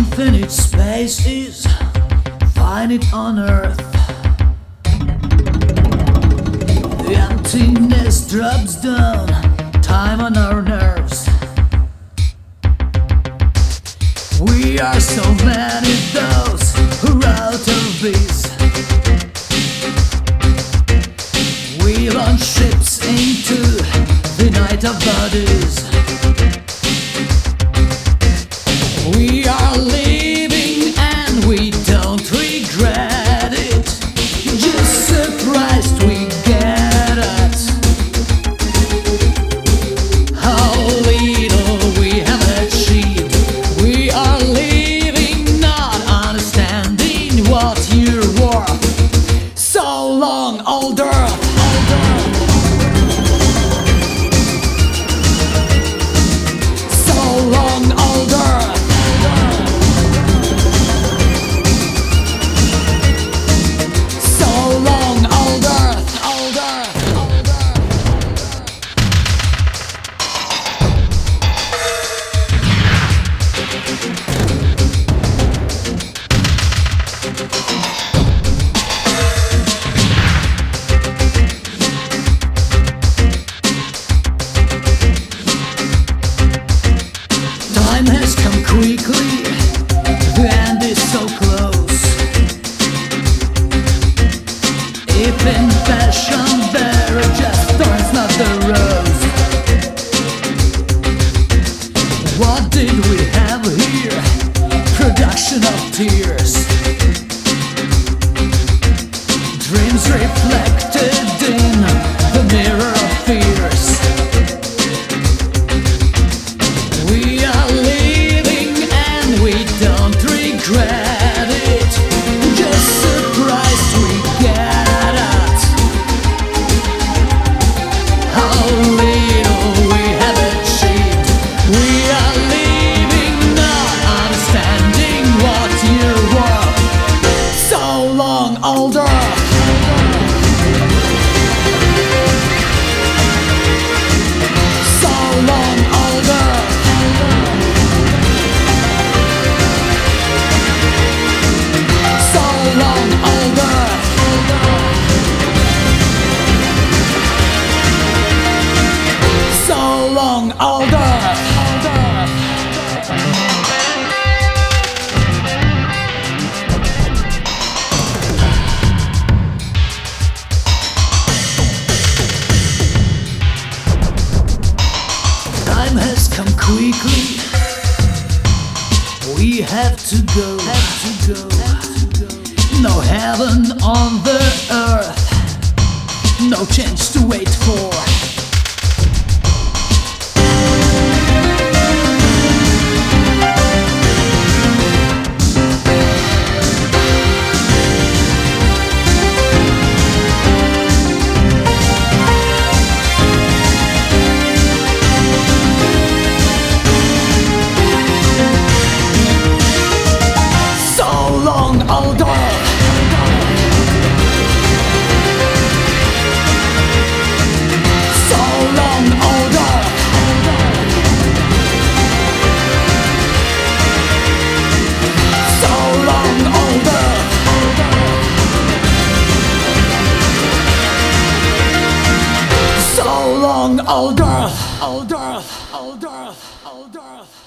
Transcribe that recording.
Infinite spaces, find it on earth. The emptiness drops down, time on our nerves. We are so many those who are out of peace. We launch ships into the night of bodies. We are living and we don't regret it. Just surprised we get it. How little we have achieved. We are living not understanding what you're worth. So long, old earth. So long, old earth. Time has come quickly, the end is so close. If in passion there just thorns not the rose. What did we have here? Production of tears. Dreams reflected in the mirror of fears. We are living and we don't regret it. Just surprised we get it. How little we have achieved. We are living not understanding what you're worth. So long, old earth. So long, old earth. So long, old earth. Time has come quickly. We have to go. No heaven on the earth. No chance to wait for. Old earth. So long, old earth. So long, old earth. So long, old earth. Old earth. Old earth. Old earth.